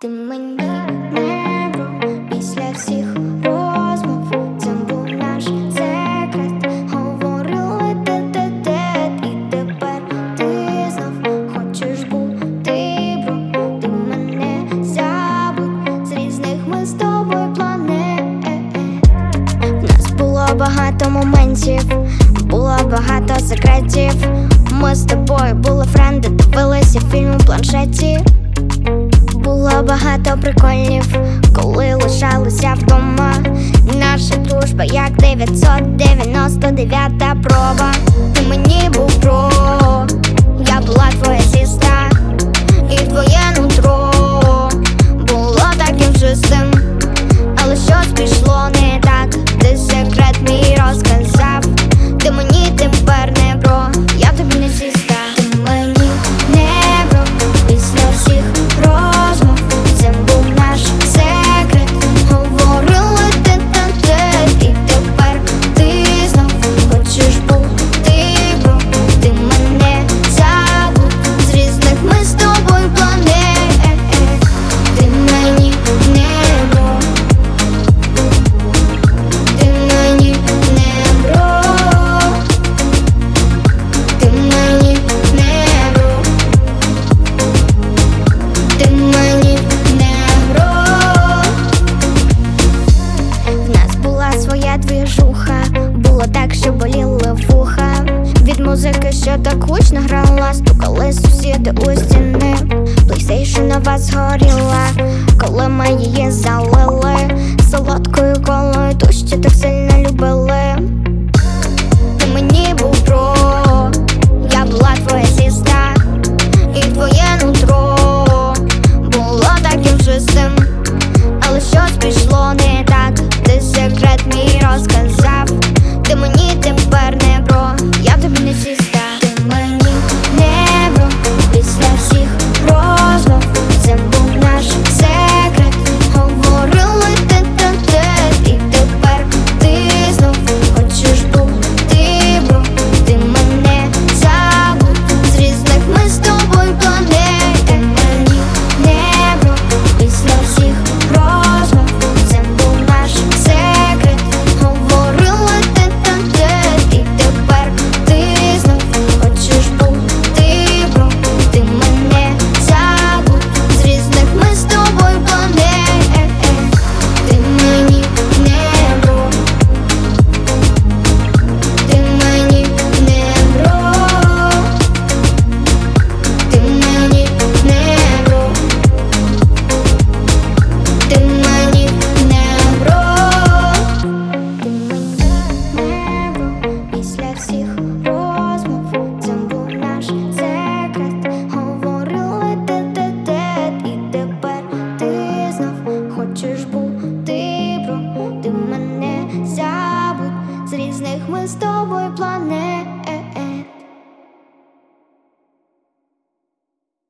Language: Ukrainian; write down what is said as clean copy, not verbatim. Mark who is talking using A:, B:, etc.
A: Ти мені не вру після всіх розмов. Це був наш секрет. Говорили те, і тепер ти знов хочеш бути бро. Ти мене забудь, з різних ми з тобою планет. В нас було багато моментів, було багато секретів. Ми з тобою були френди, дивилися фільм у планшеті. Було багато приколів, коли лишалися вдома. Наша дружба як 999-та проба. Ти мені був про, я була твоя сестра, і твоє нутро було таким чистим. Але щось пішло не так, ти секрет мій розказав. Ти мені тепер не бро, я тобі не сестра. Ти мені не бро після всіх розмов. Це був наш секрет. Говорили те, і тепер ти знов хочеш бути бро. Ти мене забудь, з різних ми з тобою планет. Ти мені не бро. Ти мені не бро. Ти мені не бро. Ти мені не бро. В нас була своя двіжуха, було так, що боліли вуха. Від музики, що так гучно грала, стукали сусіди у стіни. PlayStation нова згоріла, коли ми її залили солодкою колою, ту, що так сильно любили. Ти мені був про, я була твоя сестра, і твоє нутро було таким чистим. Але щось пішло не так, ти секрет мій розказав. Ти мені тепер не бро, я тобі не сестра. Ти мені не бро після всіх розмов. Це був наш секрет. Говорили те, і тепер ти знов хочеш бути бро. Ти мене забудь, з різних ми з тобою планет. Ти мені не бро після всіх розмов. Це був наш секрет. Говорили те, і тепер ти знов хочеш бути бро. Ти мене забудь, з різних ми з тобою планет. Ти мені не бро. Ти мені не бро. Ти мені не бро. Ти мені не бро. Ти мені не бро після всіх розмов. Це був наш секрет. Говорили те, і тепер ти знов хочеш бути бро. Ти мене забудь, з різних ми з тобою планет.